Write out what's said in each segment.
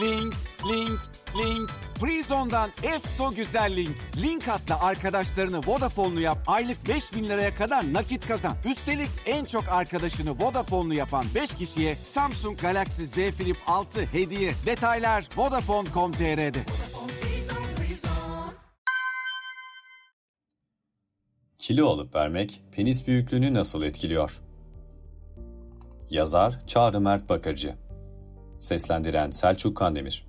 link, link, link. Freezone'dan EFSO güzel link. Link atla arkadaşlarını Vodafone'lu yap. Aylık 5.000 liraya kadar nakit kazan. Üstelik en çok arkadaşını Vodafone'lu yapan 5 kişiye Samsung Galaxy Z Flip 6 hediye. Detaylar Vodafone.com.tr'de. Kilo alıp vermek penis büyüklüğünü nasıl etkiliyor? Yazar Çağrı Mert Bakırcı. Seslendiren Selçuk Kandemir.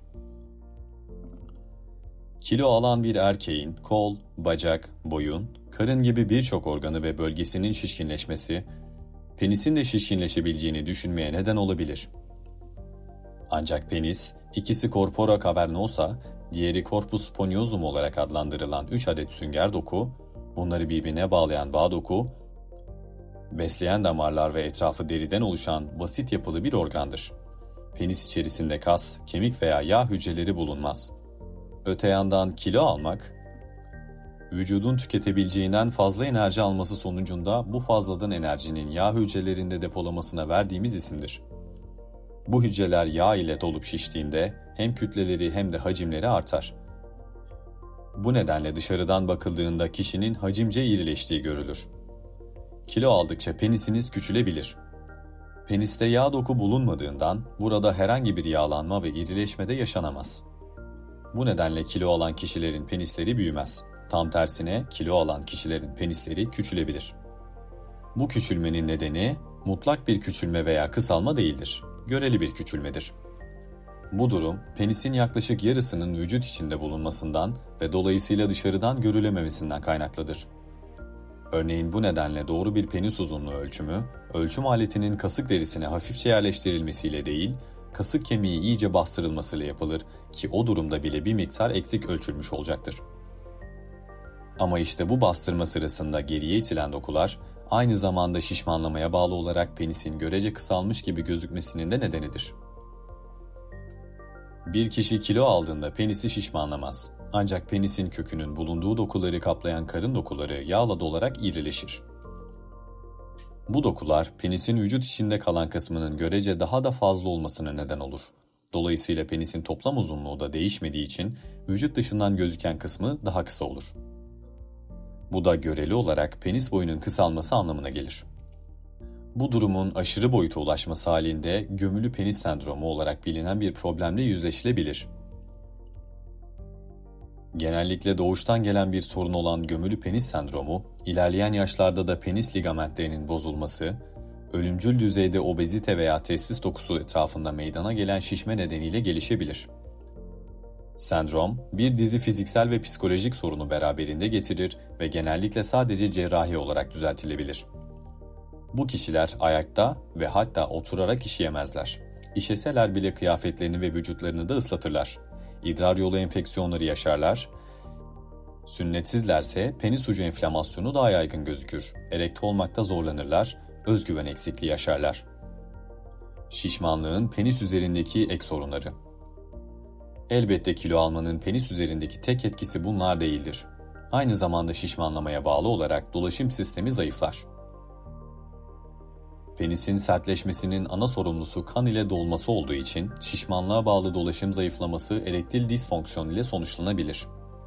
Kilo alan bir erkeğin kol, bacak, boyun, karın gibi birçok organı ve bölgesinin şişkinleşmesi, penisin de şişkinleşebileceğini düşünmeye neden olabilir. Ancak penis, ikisi corpora cavernosa, diğeri corpus spongiosum olarak adlandırılan 3 adet sünger doku, bunları birbirine bağlayan bağ doku, besleyen damarlar ve etrafı deriden oluşan basit yapılı bir organdır. Penis içerisinde kas, kemik veya yağ hücreleri bulunmaz. Öte yandan kilo almak, vücudun tüketebileceğinden fazla enerji alması sonucunda bu fazladan enerjinin yağ hücrelerinde depolamasına verdiğimiz isimdir. Bu hücreler yağ ile dolup şiştiğinde hem kütleleri hem de hacimleri artar. Bu nedenle dışarıdan bakıldığında kişinin hacimce irileştiği görülür. Kilo aldıkça penisiniz küçülebilir. Peniste yağ doku bulunmadığından burada herhangi bir yağlanma ve irileşme de yaşanamaz. Bu nedenle kilo alan kişilerin penisleri büyümez. Tam tersine kilo alan kişilerin penisleri küçülebilir. Bu küçülmenin nedeni mutlak bir küçülme veya kısalma değildir. Göreli bir küçülmedir. Bu durum penisin yaklaşık yarısının vücut içinde bulunmasından ve dolayısıyla dışarıdan görülememesinden kaynaklıdır. Örneğin bu nedenle doğru bir penis uzunluğu ölçümü, ölçüm aletinin kasık derisine hafifçe yerleştirilmesiyle değil, kasık kemiği iyice bastırılmasıyla yapılır ki o durumda bile bir miktar eksik ölçülmüş olacaktır. Ama işte bu bastırma sırasında geriye itilen dokular, aynı zamanda şişmanlamaya bağlı olarak penisin görece kısalmış gibi gözükmesinin de nedenidir. Bir kişi kilo aldığında penisi şişmanlamaz. Ancak penisin kökünün bulunduğu dokuları kaplayan karın dokuları yağla dolarak irileşir. Bu dokular penisin vücut içinde kalan kısmının görece daha da fazla olmasına neden olur. Dolayısıyla penisin toplam uzunluğu da değişmediği için vücut dışından gözüken kısmı daha kısa olur. Bu da göreli olarak penis boyunun kısalması anlamına gelir. Bu durumun aşırı boyuta ulaşması halinde gömülü penis sendromu olarak bilinen bir problemle yüzleşilebilir. Genellikle doğuştan gelen bir sorun olan gömülü penis sendromu, ilerleyen yaşlarda da penis ligamentlerinin bozulması, ölümcül düzeyde obezite veya testis dokusu etrafında meydana gelen şişme nedeniyle gelişebilir. Sendrom, bir dizi fiziksel ve psikolojik sorunu beraberinde getirir ve genellikle sadece cerrahi olarak düzeltilebilir. Bu kişiler ayakta ve hatta oturarak işeyemezler. İşeseler bile kıyafetlerini ve vücutlarını da ıslatırlar. İdrar yolu enfeksiyonları yaşarlar. Sünnetsizlerse penis ucu enflamasyonu daha yaygın gözükür. Erekte olmakta zorlanırlar, özgüven eksikliği yaşarlar. Şişmanlığın penis üzerindeki ek sorunları. Elbette kilo almanın penis üzerindeki tek etkisi bunlar değildir. Aynı zamanda şişmanlamaya bağlı olarak dolaşım sistemi zayıflar. Penisin sertleşmesinin ana sorumlusu kan ile dolması olduğu için şişmanlığa bağlı dolaşım zayıflaması erektil disfonksiyon ile sonuçlanabilir.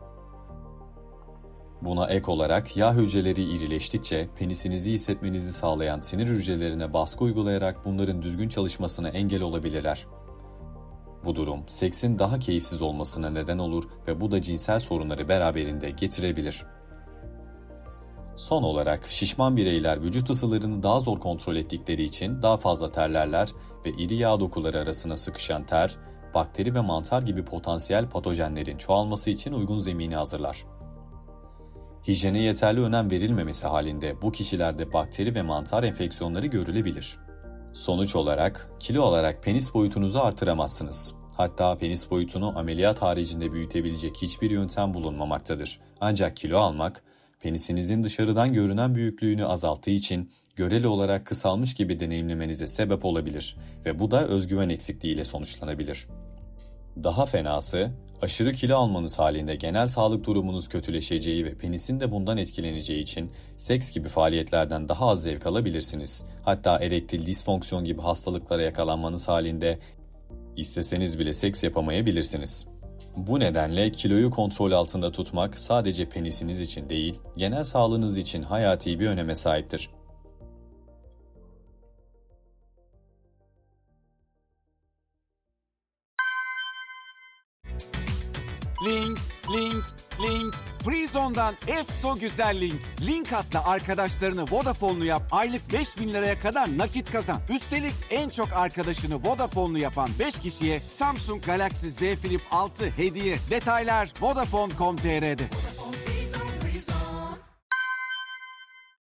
Buna ek olarak yağ hücreleri irileştikçe penisinizi hissetmenizi sağlayan sinir hücrelerine baskı uygulayarak bunların düzgün çalışmasına engel olabilirler. Bu durum seksin daha keyifsiz olmasına neden olur ve bu da cinsel sorunları beraberinde getirebilir. Son olarak şişman bireyler vücut ısılarını daha zor kontrol ettikleri için daha fazla terlerler ve iri yağ dokuları arasına sıkışan ter, bakteri ve mantar gibi potansiyel patojenlerin çoğalması için uygun zemini hazırlar. Hijyene yeterli önem verilmemesi halinde bu kişilerde bakteri ve mantar enfeksiyonları görülebilir. Sonuç olarak kilo alarak penis boyutunuzu artıramazsınız. Hatta penis boyutunu ameliyat haricinde büyütebilecek hiçbir yöntem bulunmamaktadır. Ancak kilo almak, penisinizin dışarıdan görünen büyüklüğünü azalttığı için göreli olarak kısalmış gibi deneyimlemenize sebep olabilir ve bu da özgüven eksikliğiyle sonuçlanabilir. Daha fenası, aşırı kilo almanız halinde genel sağlık durumunuz kötüleşeceği ve penisin de bundan etkileneceği için seks gibi faaliyetlerden daha az zevk alabilirsiniz. Hatta erektil disfonksiyon gibi hastalıklara yakalanmanız halinde İsteseniz bile seks yapamayabilirsiniz. Bu nedenle kiloyu kontrol altında tutmak sadece penisiniz için değil, genel sağlığınız için hayati bir öneme sahiptir. Link, link, link. Freezone'dan EFSO Güzel Link. Link atla arkadaşlarını Vodafone'lu yap. Aylık 5.000 liraya kadar nakit kazan. Üstelik en çok arkadaşını Vodafone'lu yapan 5 kişiye Samsung Galaxy Z Flip 6 hediye. Detaylar Vodafone.com.tr'de.